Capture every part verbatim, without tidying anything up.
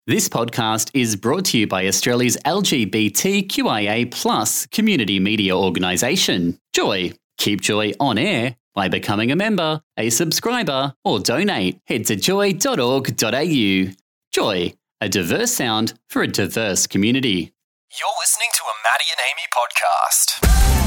This podcast is brought to you by Australia's L G B T Q I A plus community media organisation, Joy. Keep Joy on air by becoming a member, a subscriber, or donate. Head to joy dot org dot a u. Joy, a diverse sound for a diverse community. You're listening to a Maddie and Amy podcast.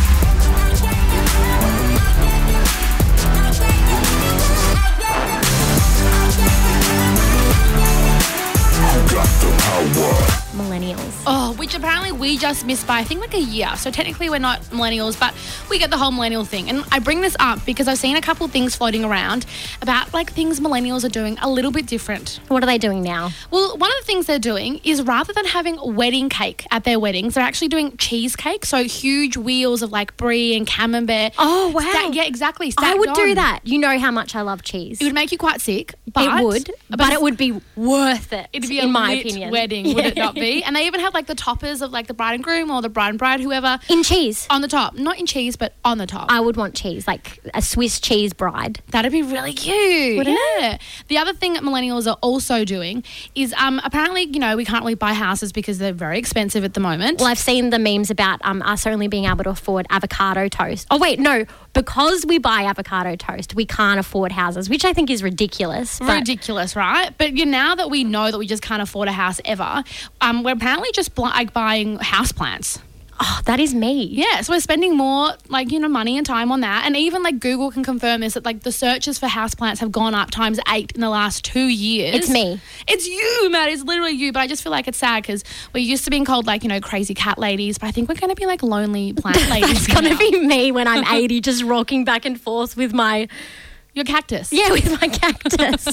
Millennials. Oh, which apparently we just missed by, I think, like a year. So technically we're not millennials, but we get the whole millennial thing. And I bring this up because I've seen a couple things floating around about like things millennials are doing a little bit different. What are they doing now? Well, one of the things they're doing is rather than having wedding cake at their weddings, they're actually doing cheesecake. So huge wheels of like brie and camembert. Oh, wow. Sta- yeah, exactly. I would on. do that. You know how much I love cheese. It would make you quite sick. But it would, but, but it would be worth it. It'd be in a my lit opinion. wedding, would it not be? And they even have like the toppers of like the bride and groom or the bride and bride, whoever. In cheese. On the top. Not in cheese, but on the top. I would want cheese, like a Swiss cheese bride. That'd be really cute. Wouldn't yeah. it? The other thing that millennials are also doing is um, apparently, you know, we can't really buy houses because they're very expensive at the moment. Well, I've seen the memes about um, us only being able to afford avocado toast. Oh, wait, no. Because we buy avocado toast, we can't afford houses, which I think is ridiculous. But ridiculous, right? But you now that we know that we just can't afford a house ever, um, we're apparently just bl- like buying houseplants. Oh, that is me. Yeah, so we're spending more, like, you know, money and time on that. And even, like, Google can confirm this, that, like, the searches for houseplants have gone up times eight in the last two years. It's me. It's you, Matt. It's literally you. But I just feel like it's sad because we're used to being called, like, you know, crazy cat ladies. But I think we're going to be, like, lonely plant ladies. That's going to be me when I'm eighty, just rocking back and forth with my... Your cactus. Yeah, with my cactus.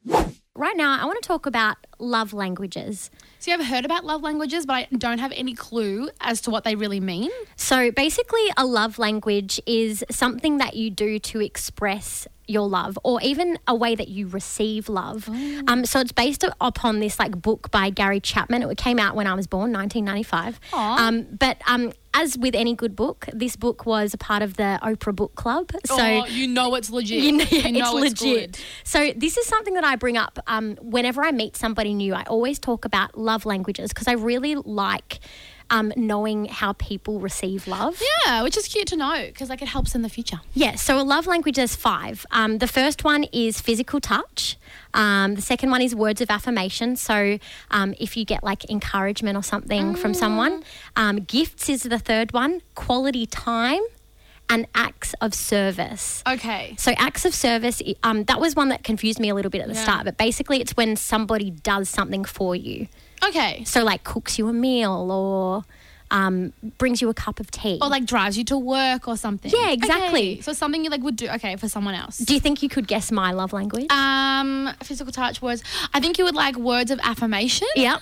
Right now, I want to talk about love languages. So I've heard about love languages, but I don't have any clue as to what they really mean. So basically, a love language is something that you do to express your love, or even a way that you receive love. Oh. Um, so it's based upon this like book by Gary Chapman. It came out when I was born, nineteen ninety-five. Um, but um, as with any good book, this book was a part of the Oprah Book Club. So oh, you know it's legit. You know, you know it's it's legit. Good. So this is something that I bring up um, whenever I meet somebody new. I always talk about love languages because I really like um, knowing how people receive love. Yeah, which is cute to know because like it helps in the future. Yeah, so a love language is five. Um, the first one is physical touch. Um, the second one is words of affirmation. So um, if you get like encouragement or something mm. from someone. Um, gifts is the third one. Quality time. And acts of service. Okay. So acts of service, um, that was one that confused me a little bit at the yeah. start, but basically it's when somebody does something for you. Okay. So like cooks you a meal or um, brings you a cup of tea. Or like drives you to work or something. Yeah, exactly. Okay. So something you like would do, okay, for someone else. Do you think you could guess my love language? Um, physical touch, words. I think you would like words of affirmation. Yep.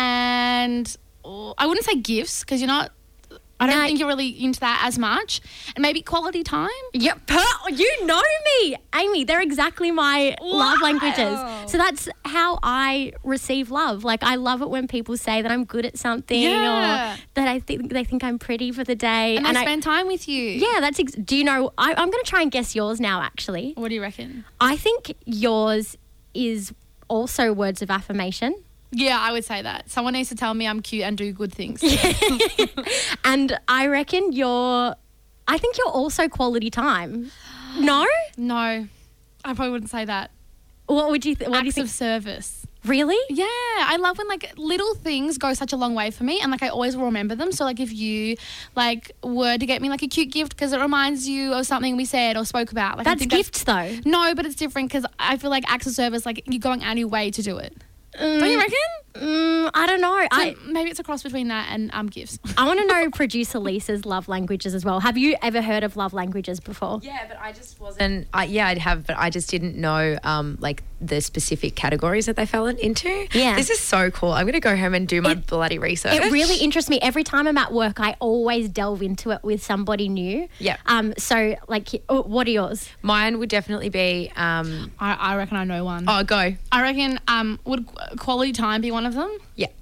And oh, I wouldn't say gifts because you're not, I don't No. think you're really into that as much. And maybe quality time. Yep. You know me, Amy. They're exactly my love Wow. languages. So that's how I receive love. Like I love it when people say that I'm good at something Yeah. or that I think they think I'm pretty for the day. And, and they I, spend time with you. yeah, that's. Ex- do you know? I, I'm going to try and guess yours now. Actually, What do you reckon? I think yours is also words of affirmation. Yeah, I would say that. Someone needs to tell me I'm cute and do good things. And I reckon you're, I think you're also quality time. No? No, I probably wouldn't say that. What would you, th- what Acts do you think? of service. Really? Yeah, I love when like little things go such a long way for me and like I always will remember them. So like if you like were to get me like a cute gift because it reminds you of something we said or spoke about. Like, I That's think gifts though. No, but it's different because I feel like acts of service, like you're going out of your way to do it. Mm, Don't you reckon? Mm, I don't know. So I, maybe it's a cross between that and um gifts. I want to know producer Lisa's love languages as well. Have you ever heard of love languages before? Yeah, but I just wasn't. Uh, yeah, I'd have, but I just didn't know um, like the specific categories that they fell into. Yeah. This is so cool. I'm going to go home and do my It- bloody research. It really interests me. Every time I'm at work, I always delve into it with somebody new. Yeah. Um. So, like, oh, what are yours? Mine would definitely be. Um, I, I reckon I know one. oh, go. I reckon um would quality time be one of them? Yeah.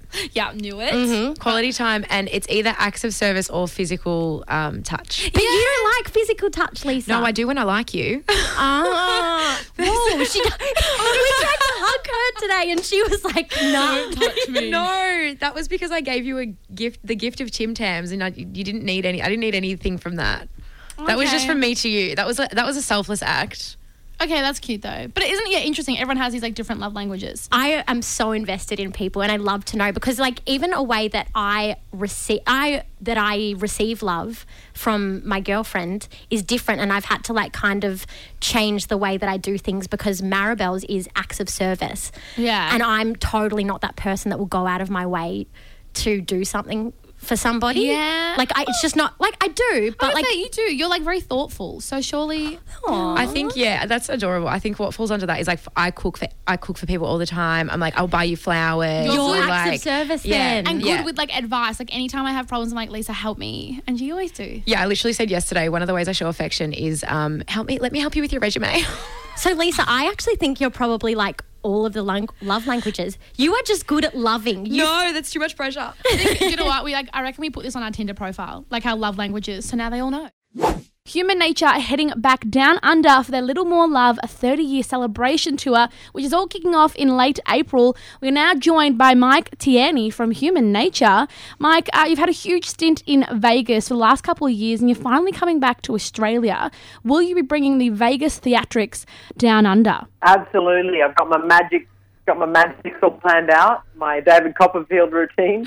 Yeah, knew it. Mm-hmm. Quality time, and it's either acts of service or physical um, touch. But you don't like physical touch, Lisa. No, I do when I like you. Ah. Whoa, she, we tried to hug her today and she was like, no. Don't touch me. No, that was because I gave you a gift, the gift of Tim Tams, and I, you didn't need any. I didn't need anything from that. That was just Okay. from me to you. That was a, that was a selfless act. Okay, that's cute though. But it isn't it interesting? Everyone has these like different love languages. I am so invested in people and I love to know because like even a way that I receive I that I receive love from my girlfriend is different, and I've had to like kind of change the way that I do things because Maribel's is acts of service. Yeah. And I'm totally not that person that will go out of my way to do something for somebody. Yeah. Like I, it's just not like I do, but But like like you do. You're like very thoughtful. So surely I think yeah, that's adorable. I think what falls under that is like I cook for I cook for people all the time. I'm like I'll buy you flowers. You're or, acts like, of service yeah, then. and good yeah. with like advice. Like anytime I have problems, I'm like, Lisa, help me. And you always do. Yeah, I literally said yesterday one of the ways I show affection is um, help me. Let me help you with your resume. So, Lisa, I actually think you're probably like all of the lang- love languages. You are just good at loving. You no, that's too much pressure. I think, you know what? We like I reckon we put this on our Tinder profile, like our love languages. So now they all know. Human Nature are heading back down under for their Little More Love, a thirty-year celebration tour, which is all kicking off in late April. We're now joined by Mike Tierney from Human Nature. Mike, uh, you've had a huge stint in Vegas for the last couple of years and you're finally coming back to Australia. Will you be bringing the Vegas theatrics down under? Absolutely. I've got my magic, got my magic all planned out. My David Copperfield routine.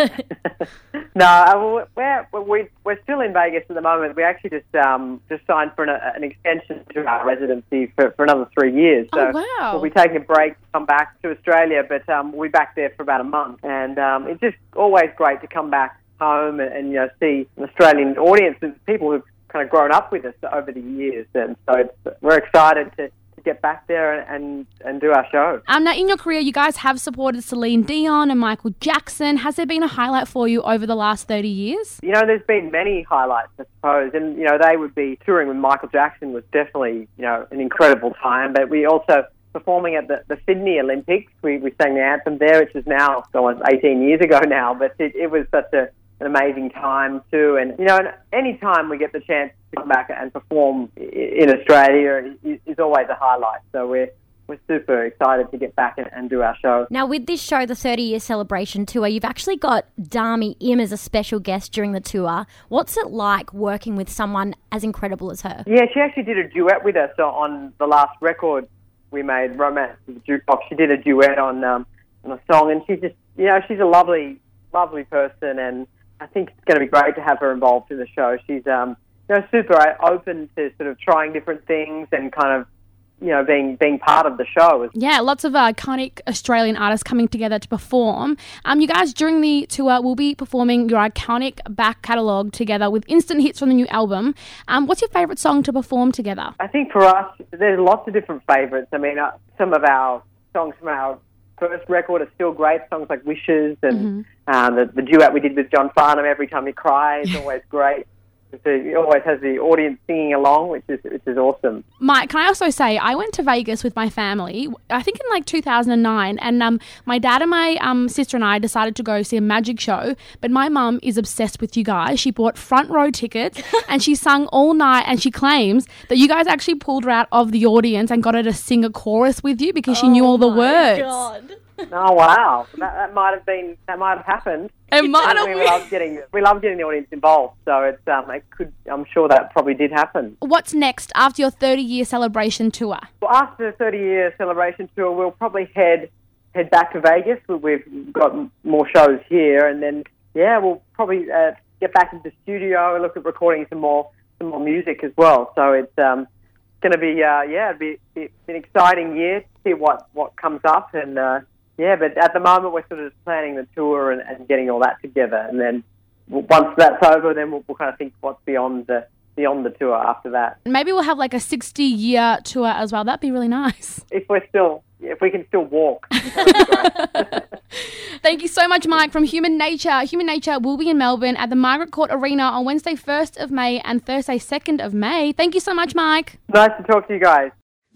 no, I- we're, we're we're still in Vegas at the moment. We actually just um just signed for an, an extension to our residency for, for another three years. So Oh, wow. we'll be taking a break to come back to Australia, but um, we'll be back there for about a month. And um, it's just always great to come back home and, and you know see an Australian audience and people who've kind of grown up with us over the years. And so it's, we're excited to. get back there and, and do our show. Um, now, in your career, you guys have supported Celine Dion and Michael Jackson. Has there been a highlight for you over the last thirty years? You know, there's been many highlights, I suppose, and, you know, they would be touring with Michael Jackson was definitely, you know, an incredible time, but we also, performing at the, the Sydney Olympics, we, we sang the anthem there, which is now almost eighteen years ago now, but it, it was such a an amazing time too. And, you know, any time we get the chance to come back and perform in Australia is always a highlight. So we're we're super excited to get back and, and do our show. Now, with this show, the thirty-year celebration tour, you've actually got Dami Im as a special guest during the tour. What's it like working with someone as incredible as her? Yeah, she actually did a duet with us on the last record we made, Romance with the Jukebox. She did a duet on, um, on a song, and she's just, you know, she's a lovely, lovely person, and I think it's going to be great to have her involved in the show. She's, um, you know, super open to sort of trying different things and kind of, you know, being being part of the show. Yeah, lots of uh, iconic Australian artists coming together to perform. Um, you guys, during the tour, will be performing your iconic back catalogue together with instant hits from the new album. Um, what's your favourite song to perform together? I think for us, there's lots of different favourites. I mean, uh, some of our songs from our first record are still great. Songs like Wishes and Mm-hmm. uh, the, the duet we did with John Farnham, Every Time You Cry, is always great. It always has the audience singing along, which is which is awesome. Mike, can I also say, I went to Vegas with my family, I think in like two thousand nine, and um, my dad and my um, sister and I decided to go see a magic show, but my mum is obsessed with you guys. She bought front row tickets and she sung all night, and she claims that you guys actually pulled her out of the audience and got her to sing a chorus with you because she knew all the words. Oh wow, that, that might have been that might have happened. It might have we been. love getting we love getting the audience involved, so it's um it could I'm sure that probably did happen. What's next after your thirty-year celebration tour? Well, after the thirty-year celebration tour, we'll probably head head back to Vegas. We've got more shows here, and then yeah, we'll probably uh, get back into the studio and look at recording some more some more music as well. So it's um going to be uh, yeah, it'll be, be an exciting year to see what what comes up and. Uh, Yeah, but at the moment we're sort of just planning the tour and, and getting all that together, and then once that's over, then we'll, we'll kind of think what's beyond the beyond the tour after that. Maybe we'll have like a sixty-year tour as well. That'd be really nice. If we're still, if we can still walk. That would be great. Thank you so much, Mike, from Human Nature. Human Nature will be in Melbourne at the Margaret Court Arena on Wednesday first of May and Thursday second of May. Thank you so much, Mike. Nice to talk to you guys.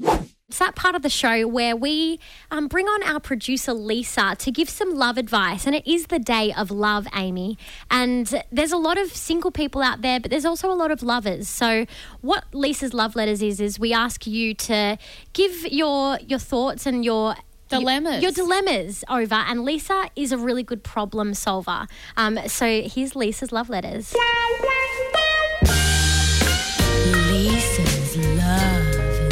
It's that part of the show where we um, bring on our producer, Lisa, to give some love advice. And it is the day of love, Amy. And there's a lot of single people out there, but there's also a lot of lovers. So what Lisa's love letters is, is we ask you to give your your thoughts and your Dilemmas. Your, your dilemmas over. And Lisa is a really good problem solver. Um, so here's Lisa's love letters. Lisa's love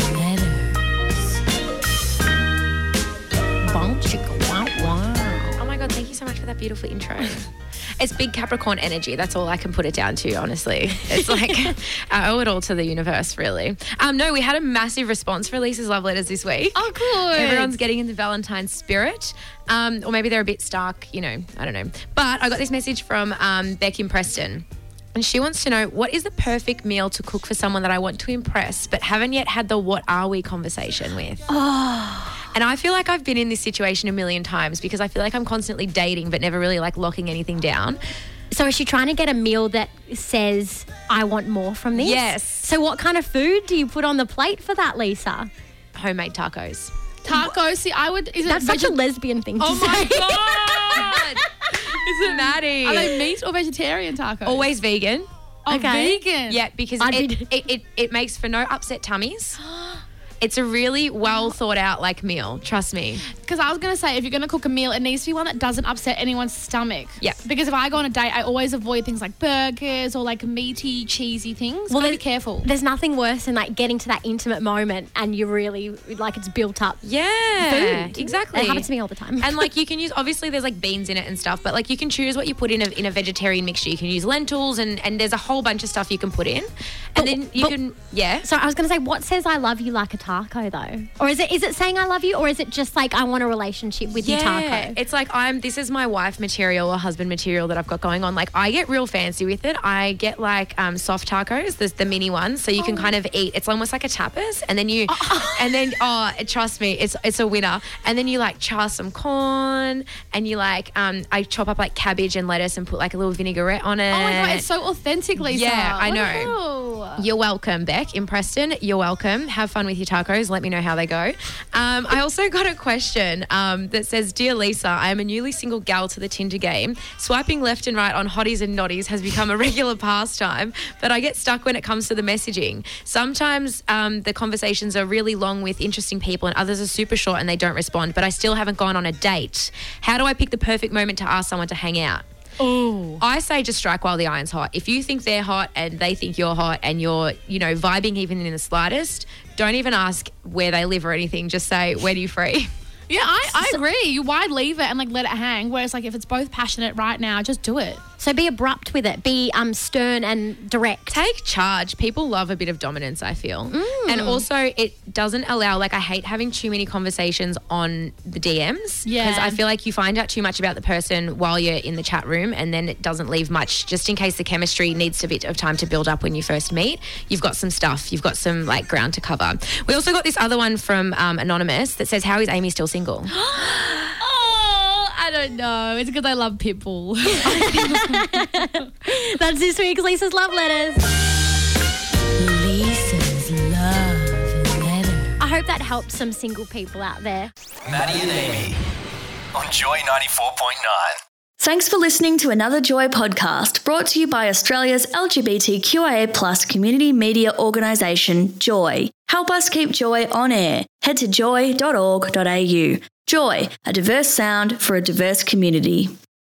Oh my God, thank you so much for that beautiful intro. It's big Capricorn energy. That's all I can put it down to, honestly. It's like I owe it all to the universe, really. Um, no, we had a massive response for Lisa's love letters this week. Oh, good. Everyone's getting in the Valentine's spirit. Um, or maybe they're a bit stark, you know, I don't know. But I got this message from um, Beck in Preston. And she wants to know, what is the perfect meal to cook for someone that I want to impress but haven't yet had the what are we conversation with? Oh. And I feel like I've been in this situation a million times because I feel like I'm constantly dating but never really like locking anything down. So is she trying to get a meal that says, I want more from this? Yes. So what kind of food do you put on the plate for that, Lisa? Homemade tacos. Tacos. See, I would. Is it That's such veg- a lesbian thing to Oh say. my God. Is it Maddie? Are they meat or vegetarian tacos? Always vegan. Oh, Okay. vegan. Yeah, because I'd it, be- it, it, it makes for no upset tummies. It's a really well thought out like meal. Trust me. Because I was going to say, if you're going to cook a meal, it needs to be one that doesn't upset anyone's stomach. Yeah. Because if I go on a date, I always avoid things like burgers or like meaty, cheesy things. Well, there's- be careful. There's nothing worse than like getting to that intimate moment and you really, like it's built up Yeah, food. exactly. It happens to me all the time. And like you can use, obviously there's like beans in it and stuff, but like you can choose what you put in a, in a vegetarian mixture. You can use lentils and, and there's a whole bunch of stuff you can put in. And But- then you but- can, yeah. So I was going to say, what says I love you like a taco though? Or is it is it saying I love you, or is it just like I want a relationship with you taco? It's like I'm. This is my wife material or husband material that I've got going on. Like I get real fancy with it. I get like um, soft tacos. There's the mini ones, so you can kind of eat. It's almost like a tapas, and then you, and then oh, trust me, it's it's a winner. And then you like char some corn, and you like um, I chop up like cabbage and lettuce and put like a little vinaigrette on it. Oh my God, it's so authentic, Lisa. Yeah, I Look know. at you. You're welcome, Beck in Preston. You're welcome. Have fun with your tacos. Let me know how they go. Um, I also got a question um, that says, Dear Lisa, I am a newly single gal to the Tinder game. Swiping left and right on hotties and noddies has become a regular pastime, but I get stuck when it comes to the messaging. Sometimes um, the conversations are really long with interesting people and others are super short and they don't respond, but I still haven't gone on a date. How do I pick the perfect moment to ask someone to hang out? Oh. I say just strike while the iron's hot. If you think they're hot and they think you're hot and you're, you know, vibing even in the slightest, don't even ask where they live or anything. Just say, when are you free? Yeah, I, I agree. You why leave it and like let it hang? Whereas like if it's both passionate right now, just do it. So be abrupt with it. Be um, stern and direct. Take charge. People love a bit of dominance, I feel. Mm. And also it doesn't allow, like I hate having too many conversations on the D Ms. Yeah. Because I feel like you find out too much about the person while you're in the chat room and then it doesn't leave much, just in case the chemistry needs a bit of time to build up when you first meet. You've got some stuff. You've got some like ground to cover. We also got this other one from um, Anonymous that says, how is Amy still single? Oh, I don't know. It's because I love Pitbull. That's this week's Lisa's Love Letters. Lisa's Love Letter. I hope that helps some single people out there. Maddie and Amy on Joy ninety-four point nine. Thanks for listening to another Joy podcast brought to you by Australia's L G B T Q I A plus community media organisation, Joy. Help us keep Joy on air. Head to joy dot org dot a u. Joy, a diverse sound for a diverse community.